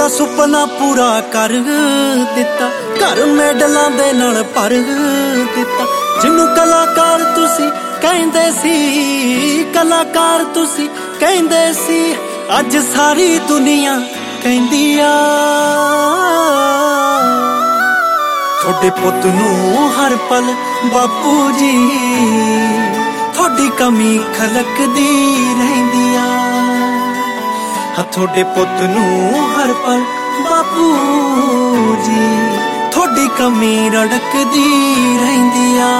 ਤੁਹਾਡਾ ਸੁਪਨਾ ਪੂਰਾ ਕਰ ਦਿੱਤਾ, ਘਰ ਮੈਡਲਾਂ ਦੇ ਨਾਲ ਭਰ ਦਿੱਤਾ। ਜਿਹਨੂੰ ਕਲਾਕਾਰ ਤੁਸੀਂ ਕਹਿੰਦੇ ਸੀ, ਕਲਾਕਾਰ ਤੁਸੀਂ ਕਹਿੰਦੇ ਸੀ, ਅੱਜ ਸਾਰੀ ਦੁਨੀਆ ਕਹਿੰਦੀ ਆ ਤੁਹਾਡੇ ਪੁੱਤ ਨੂੰ ਹਰ ਪਲ ਬਾਪੂ ਜੀ ਤੁਹਾਡੀ ਕਮੀ ਖਲਕਦੀ ਰਹਿੰਦੀ ਆ। ਤੁਹਾਡੇ ਪੁੱਤ ਨੂੰ ਹਰ ਪਲ ਬਾਪੂ ਜੀ ਤੁਹਾਡੀ ਕਮੀ ਰੜਕਦੀ ਰਹਿੰਦੀ ਆ।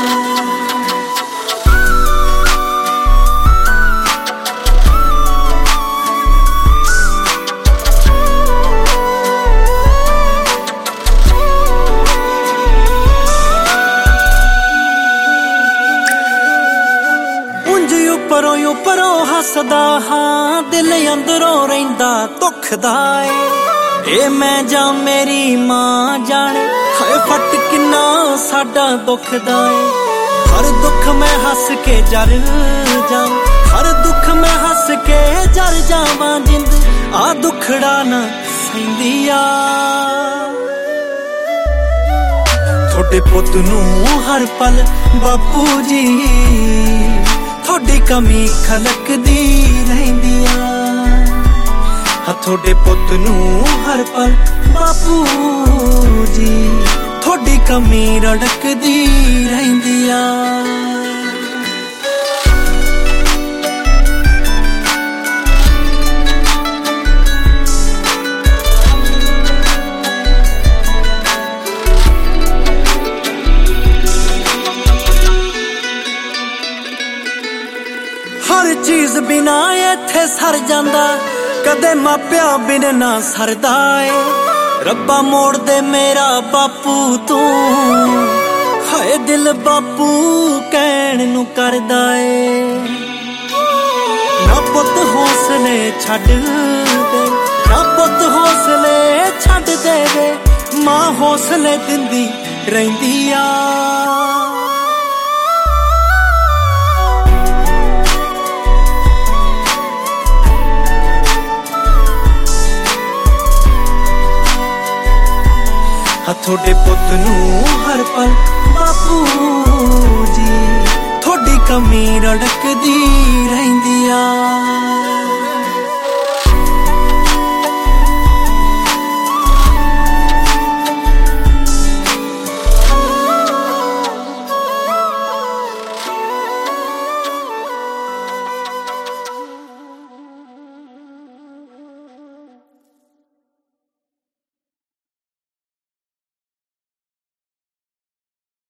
ਉੱਪਰੋਂ ਹੱਸਦਾ ਹਾਂ, ਦਿਲ ਅੰਦਰੋਂ ਰਹਿੰਦਾ ਦੁਖਦਾ ਏ। ਇਹ ਮੈਂ ਜਾਂ ਮੇਰੀ ਮਾਂ ਜਾਣੇ, ਹਾਏ ਫੱਟ ਕਿੰਨਾ ਸਾਡਾ ਦੁਖਦਾ ਏ। ਹਰ ਦੁੱਖ ਮੈਂ ਹੱਸ ਕੇ ਜਰ ਜਾਵਾਂ, ਹਰ ਦੁੱਖ ਮੈਂ ਹੱਸ ਕੇ ਜਰ ਜਾਵਾਂ। ਜਿੰਦ ਆ ਦੁਖੜਾ ਨਾ ਸਹਿੰਦੀ ਆ ਤੁਹਾਡੇ ਪੁੱਤ ਨੂੰ ਹਰ ਪਲ ਬਾਪੂ ਜੀ ਤੁਹਾਡੀ ਕਮੀ ਖਲਕਦੀ ਰਹਿੰਦੀ ਆ। ਤੁਹਾਡੇ ਪੁੱਤ ਨੂੰ ਹਰ ਪਲ ਬਾਪੂ ਜੀ ਤੁਹਾਡੀ ਕਮੀ ਰੜਕਦੀ ਰਹਿੰਦੀ ਆ। ਹਰ ਚੀਜ਼ ਬਿਨਾ ਇੱਥੇ ਸਰ ਜਾਂਦਾ, ਕਦੇ ਮਾਪਿਆਂ ਬਿਨ ਨਾ ਸਰਦਾ ਏ। ਰੱਬਾ ਮੋੜ ਦੇ ਮੇਰਾ ਬਾਪੂ ਤੂੰ, ਹਾਏ ਦਿਲ ਬਾਪੂ ਕਹਿਣ ਨੂੰ ਕਰਦਾ ਏ। ਨਾ ਪੁੱਤ ਹੌਸਲੇ ਛੱਡ ਦੇ, ਨਾ ਪੁੱਤ ਹੌਸਲੇ ਛੱਡ ਦੇਵੇ, ਮਾਂ ਹੌਸਲੇ ਦਿੰਦੀ ਰਹਿੰਦੀ ਆ। ਤੁਹਾਡੇ ਪੁੱਤ ਨੂੰ ਹਰ ਪਲ ਬਾਪੂ ਜੀ ਤੁਹਾਡੀ ਕਮੀ ਰੜਕਦੀ ਰਹਿੰਦੀ ਆ।